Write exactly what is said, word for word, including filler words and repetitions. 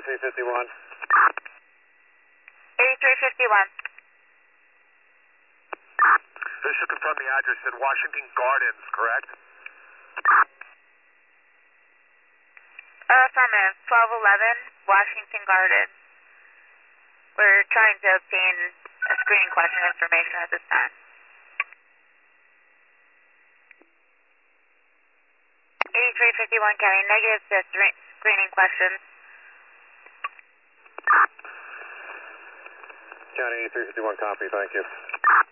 eighty-three fifty-one. eighty-three fifty-one. This should confirm the address in Washington Gardens, correct? Uh, affirmative. twelve eleven Washington Gardens. We're trying to obtain a screening question information at this time. eighty-three fifty-one County, negative to th- screening questions. County eighty-three fifty-one, copy, thank you.